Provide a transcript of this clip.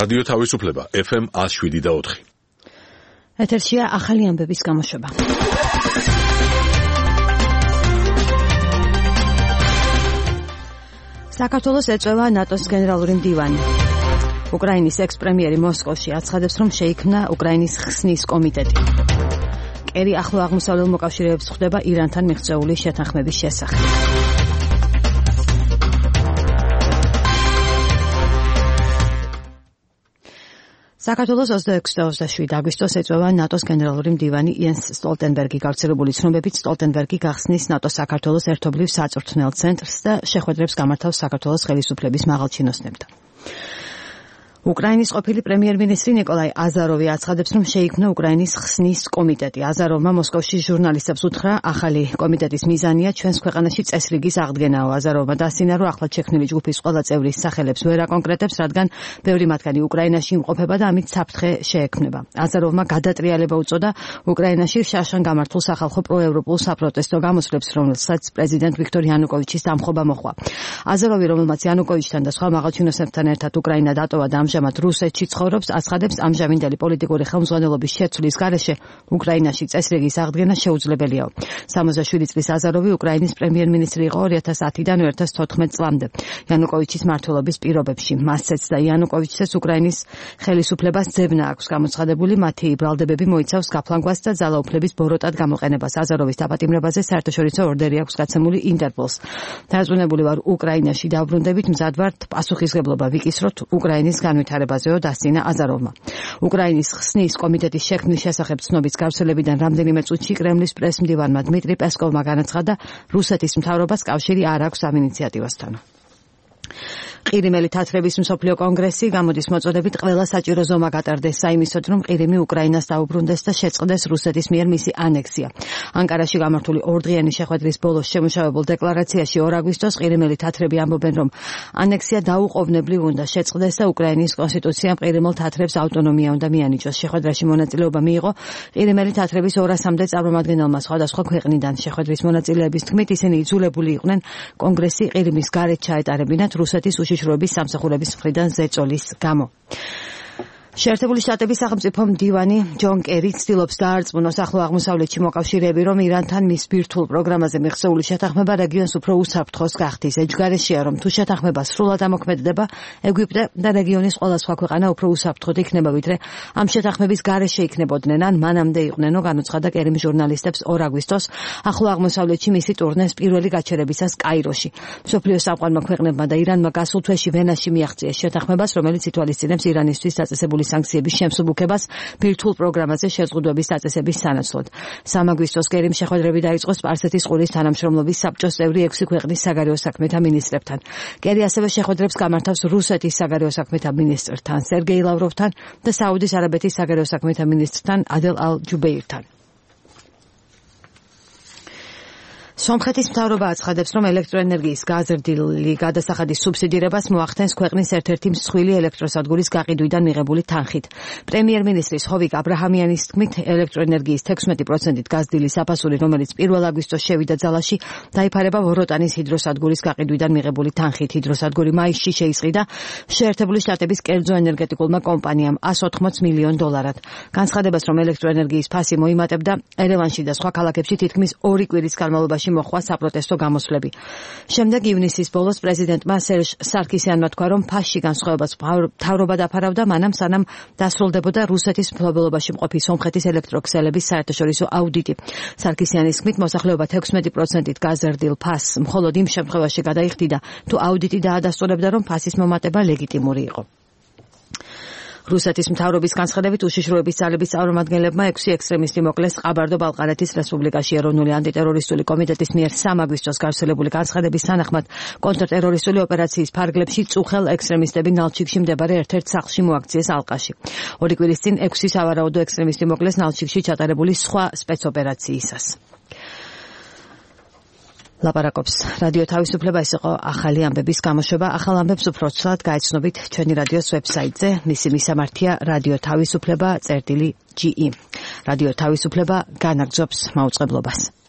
რადიო თავისუფლება FM 107.4. ეთერშია ახალი ამბების გამოშვება. საქართველოს ეწევა ნატოს გენერალური მდივანი. უკრაინის ექს-პრემიერი მოსკოვში აცხადებს, რომ შეიქმნა უკრაინის ხსნის კომიტეტი. კერი ახლო აღმოსავლელ მოკავშირეებს ხვდება ირანთან მიღწეული შეთანხმების შესახებ. საქართველოს 26-27 აგვისტოს ეწევა ნატოს გენერალური მდივანი იენს სტოლტენბერგი. გავრცელებული ცნობებით სტოლტენბერგი გახსნის ნატოს საქართველოს ერთობლივ საწვრთნელ ცენტრს და შეხვედრებს გამართავს საქართველოს ხელისუფლების მაღალჩინოსნებთან. უკრაინის ყოფილი პრემიერ-მინისტრი ნიკოლაი აზაროვი აცხადებს, რომ შეიქმნა უკრაინის ხსნის კომიტეტი. აზაროვმა მოსკოვში ჟურნალისტებს უთხრა, ახალი კომიტეტის მიზანია ჩვენს ქვეყანაში წესრიგის აღდგენაო. აზაროვმა დასცინა, რომ ახლად შექმნილი ჯგუფის ყველა წევრის სახელებს ვერ აკონკრეტებს, რადგან ბევრი მათგანი უკრაინაში იმყოფება და ამით საფრთხე შეექმნება. აზაროვმა გადატრიალება უწოდა უკრაინაში შაშან გამართულ სახალხო პროევროპულ საპროტესტო გამოსვლებს, რომელსაც პრეზიდენტ ვიქტორ იანუკოვიჩის დამხობა მოჰყვა. აზაროვი, რომელმაც იანუკოვიჩთან და სხვა მაღალჩინოსნებთან ერთად უკრაინა დატოვა და ამჟამად რუსეთში ცხოვრობს, აცხადებს, ამჟამინდელი პოლიტიკური ხელმძღვანელობის შეცვლის გარეშე უკრაინაში წესრიგის აღდგენა შეუძლებელიაო. 67 წლის აზაროვი უკრაინის პრემიერ-მინისტრი იყო 2010-დან 2014 წლამდე იანუკოვიჩის მმართველობის პირობებში. მასცეც და იანუკოვიჩს უკრაინის ხელისუფლებას ძებნა აქვს გამოცხადებული, მათი ბრალდებები მოიცავს გაფლანგვას და ძალაუფლების ბოროტად გამოყენებას. აზაროვის დაპატიმრებაზე საერთაშორისო ორდერი აქვს გაცემული ინტერპოლს. დარწმუნებული ვარ, უკრაინაში დაბრუნდებით, მზად ვართ პასუხისმგებლობა ვიკისროთ უკრაინის განვითარებაზეო, დასცინა აზაროვმა. უკრაინის ხსნის კომიტეტის შექმნის შესახებ ცნობის გავრცელებიდან რამდენიმე წუთში კრემლის პრესმდივანმა დმიტრი პესკოვმა განაცხადა, რუსეთის მთავრობას კავშირი არ აქვს ამ ინიციატივასთან. ყირიმელი თათრების მსოფლიო კონგრესი გამოდის მოწოდებით ყველა საჭირო ზომა გატარდეს საიმისოდ, რომ ყირიმი უკრაინას დაუბრუნდეს და შეწყდეს რუსეთის მიერ მისი ანექსია. ანკარაში გამართული ორდღიანი შეხვედრის ბოლოს შემუშავებულ დეკლარაციაში 2 აგვისტოს ყირიმელი თათრები ამბობენ, რომ ანექსია დაუყოვნებლივ უნდა შეწყდეს და უკრაინის კონსტიტუციამ ყირიმელ თათრებს ავტონომია უნდა მიანიჭოს. შეხვედრაში მონაწილეობა მიიღო ყირიმელი თათრების 200-მდე წარმომადგენელმა სხვადასხვა ქვეყნიდან. შეხვედრის მონაწილეების თქმით, ისინი იძულებული იყვნენ კონგრესი ყირიმის გარეთ ჩაეტარებინათ რუსეთის უშიშროების სამსახურების მხრიდან ზეწოლის გამო. შეერთებული შტატების სახელმწიფო მდივანი ჯონ კერი ცდილობს დაარწმუნოს ახლო აღმოსავლეთში მოკავშირეები, რომ ირანთან მის ბირთვულ პროგრამაზე მიღწეული შეთანხმება რეგიონს უფრო უსაფრთხოს გახდის. ეჯგარეშეა, რომ თუ შეთანხმება სრულად ამოქმედება, ეგვიპტე და რეგიონის ყველა სხვა ქვეყანა უფრო უსაფრთხოდ იქნება, ვიდრე ამ შეთანხმების გარეშე იქნებოდნენ, ან მანამდე იყვნენო, განუცხადა კერიმ ჟურნალისტებს 2 აგვისტოს ახლო აღმოსავლეთში მისი ტურნეს პირველი გაჩერებისას კაიროში. მსოფლიო სამყარომა ქვეყნებმა და ირანმა გასულ თვეში ვენაში მიაღწიეს შეთანხმებას, რომელიც ითვალისწინებს ირანისთვის დაწესებული სანქციების შემსუბუქებას ბირთვულ პროგრამაზე შეზღუდვების დაწესების სანაცვლოდ. 3 აგვისტოს კერიმ შეხვედრები დაიწყო სპარსეთის ყურის თანამშრომლობის საბჭოს წევრი 6 ქვეყნის საგარეო საქმეთა მინისტრებთან. კერი ასევე შეხვედრებს გამართავს რუსეთის საგარეო საქმეთა მინისტრთან სერგეი ლავროვთან და საუდის არაბეთის საგარეო საქმეთა მინისტრთან ადელ ალ-ჯუბეირთან. სომხეთის მთავრობა აცხადებს, რომ ელექტროენერგიის გაზრდილი გადასახადის სუბსიდირებას მოახდენს ქვეყნის ერთ-ერთი მსხვილი ელექტროსადგურის გაყიდვიდან მიღებული თანხით. პრემიერ-მინისტრის ჰოვიკ აბრაჰამიანის თქმით, ელექტროენერგიის 16%-ით გაზრდილი საფასური, რომელიც 1 აგვისტოს შევიდა ძალაში, დაიფარება ვოროტანის ჰიდროსადგურის გაყიდვიდან მიღებული თანხით. ჰიდროსადგური მაისში შეისყიდა შეერთებული შტატების კერძო ენერგეტიკულმა კომპანიამ $180 მილიონ. განცხადებას, რომ ელექტროენერგიის ფასი მოიმატებდა, ერევანში და სხვა ქალაქებში თითქმის 2 კვირის განმავლობაში მოხდა საპროტესტო გამოსვლები. შემდეგ ივნისის ბოლოს პრეზიდენტმა სერჟ სარკისიანმა თქვა, რომ ფასში განსხვავებას მთავრობა დაფარავდა, მანამ სანამ დასრულდებოდა რუსეთის მფლობელობაში მყოფი სომხეთის ელექტროქსელების საერთაშორისო აუდიტი. სარკისიანის თქმით, მოსახლეობა 16%-ით გაზრდილ ფასს მხოლოდ იმ შემთხვევაში გადაიხდიდა, თუ აუდიტი დაადასტურებდა, რომ ფასის მომატება ლეგიტიმური იყო. რუსეთის მთავრობის განცხადებით, უშიშროების ძალების წარმომადგენლებმა 6 ექსტრემისტი მოკლეს ყაბარდო-ბალყარეთის რესპუბლიკაში. ეროვნული ანტიტერორისტული კომიტეტის მიერ 3 აგვისტოს გავრცელებული განცხადების თანახმად, კონტრტერორისტული ოპერაციის ფარგლებში წუხელ ექსტრემისტები ნალჩიკში მდებარე ერთ-ერთ სახლში მოაქციეს ალყაში. 2 კვირის წინ 6 სავარაუდო ექსტრემისტი მოკლეს ნალჩიკში ჩატარებული სხვა სპეცოპერაციისას. ლაპარაკობს რადიო თავისუფლება, ეს იყო ახალი ამბების გამოშვება. ახალ ამბებს უფრო ცვლად გაეცნობით ჩვენი რადიოს ვებსაიტზე. მისი მისამართია რადიო თავისუფლება წერტილი GE. რადიო თავისუფლება განაგრძობს მაუწყებლობას.